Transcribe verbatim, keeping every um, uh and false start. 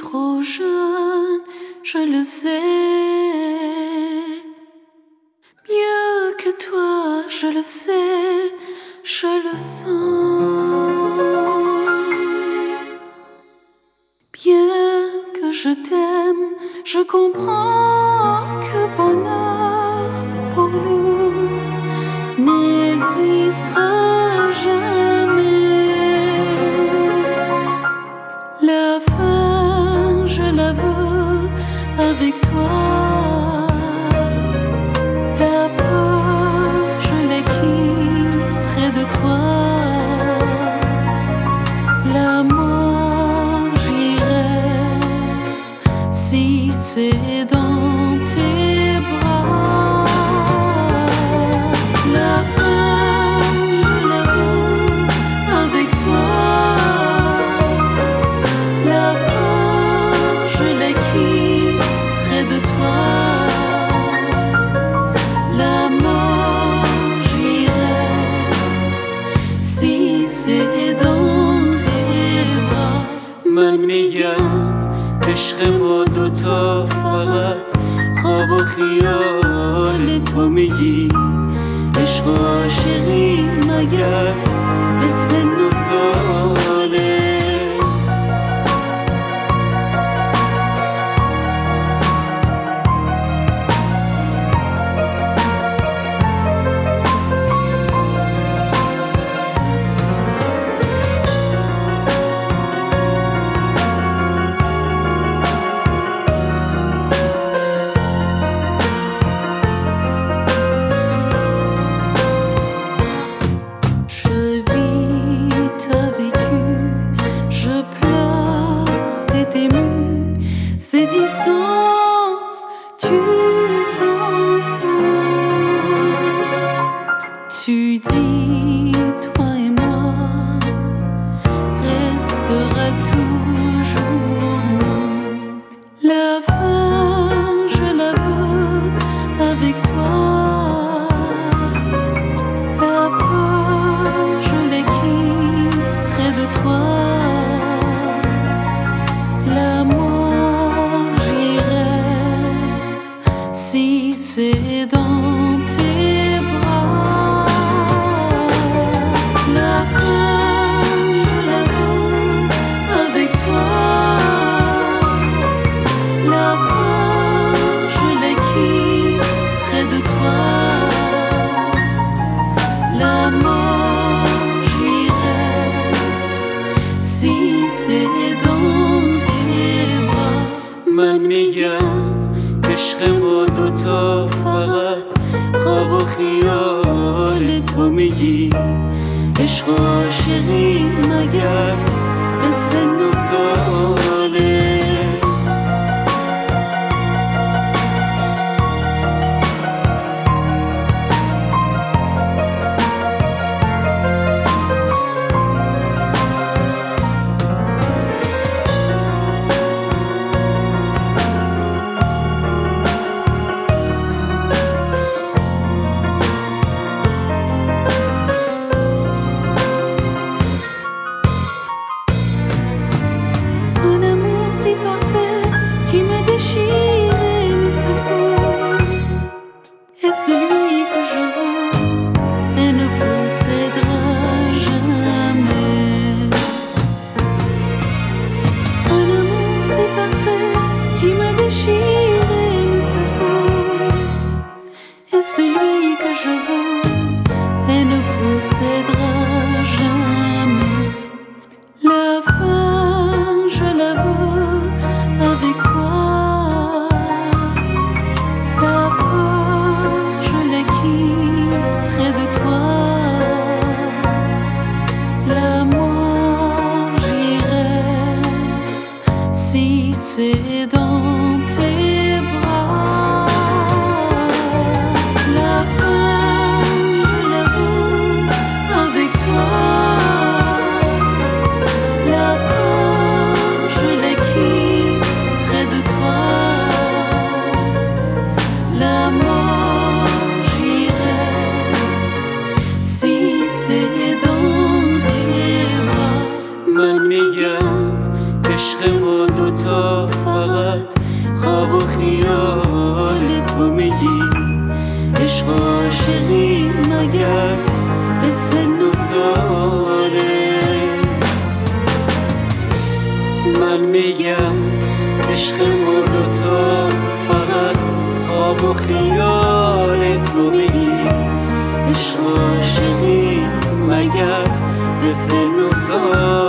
trop jeune, je le sais. Mieux que toi, je le sais, je le sens. Bien que je t'aime, je comprends que bonheur pour nous n'existera jamais. La fin, je la veux avec toi. La peur, je la quitte près de toi. La mort, j'irai si c'est dans tes bras. La fin, je la veux avec toi. La peur, je la quitte près de toi. La mort, j'irai si c'est dans tes bras. من عشق ما دوتا فقط خواب و خیال تو میگی عشق و عاشقی مگر به سن و ساله Ces distances, tu t'en fous. Tu dis, toi et moi, restera toujours nous. La fin, je la veux avec toi. La peur, je la quitte près de toi. L'amour, j'y rêve si c'est dans tes bras. La fin, je la veux avec toi. La peur, je la quitte près de toi. La mort, j'y rêve si c'est dans tes bras. من میگم عشق ما دوتا فقط خواب و خیال تو میگی عشق و عاشقی مگر به سن و ساله qui me déchire et me secoue est celui que je veux et ne possédera jamais. Un amour si parfait qui me déchire et me secoue est celui que je veux et ne possédera jamais. La fin, je la veux avec toi. La peur, je la quitte près de toi. La mort, j'irai si c'est dans tes bras. La fin, je la veux avec toi. La peur, je la quitte près de toi. La mort, j'irai si c'est dans tes bras. من میگم عشق ما دوتا فقط خواب و خیال تو میگی. عشق و عاشقی مگر به سن و ساله؟ من میگم عشق ما دوتا فقط خواب و خیال تو میگی. عشق و عاشقی مگر به سن و ساله؟